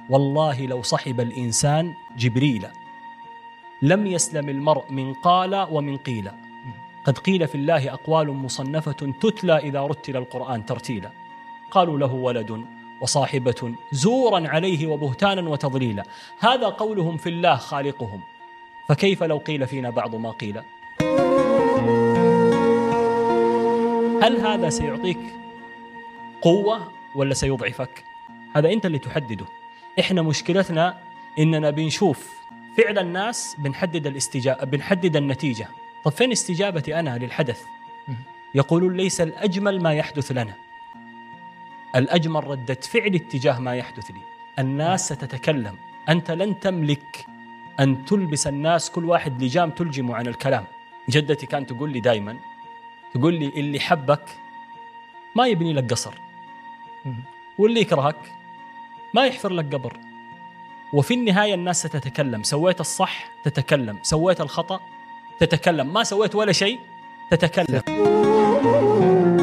والله لو صحب الإنسان جبريل لم يسلم المرء من قال ومن قيل. قد قيل في الله أقوال مصنفة تتلى إذا رتل القرآن ترتيلا. قالوا له ولد وصاحبة زورا عليه وبهتانا وتضليلا. هذا قولهم في الله خالقهم، فكيف لو قيل فينا بعض ما قيل؟ هل هذا سيعطيك قوة ولا سيضعفك؟ هذا أنت اللي تحدده. إحنا مشكلتنا إننا بنشوف فعل الناس بنحدد النتيجة. طب فين استجابتي أنا للحدث؟ يقولون ليس الأجمل ما يحدث لنا، الأجمل ردة فعل اتجاه ما يحدث لي. الناس ستتكلم، أنت لن تملك أن تلبس الناس كل واحد لجام تلجم عن الكلام. جدتي كانت تقول لي دايما، تقول لي اللي حبك ما يبني لك قصر، واللي يكرهك ما يحفر لك قبر. وفي النهاية الناس ستتكلم، سويت الصح تتكلم، سويت الخطأ تتكلم، ما سويت ولا شيء تتكلم.